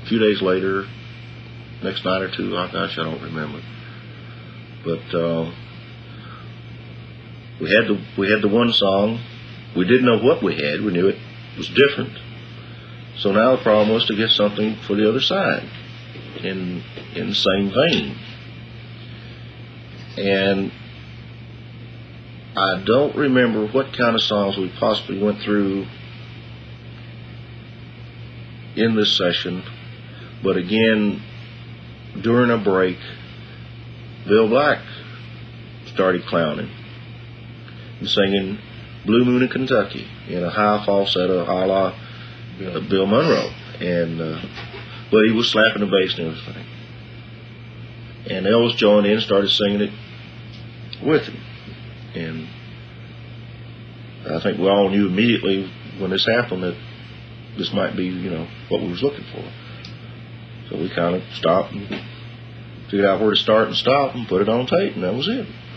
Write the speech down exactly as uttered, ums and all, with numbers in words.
few days later, next night or two, oh gosh, I don't remember. But uh, we had the we had the one song. We didn't know what we had. We knew it was different. So now the problem was to get something for the other side in in the same vein. And I don't remember what kind of songs we possibly went through in this session, but again, during a break, Bill Black started clowning and singing Blue Moon in Kentucky in a high falsetto a la uh, Bill Monroe, and uh, but he was slapping the bass and everything. And Elvis joined in and started singing it with him. And I think we all knew immediately when this happened that this might be, you know, what we was looking for. So we kind of stopped and figured out where to start and stop and put it on tape, and that was it.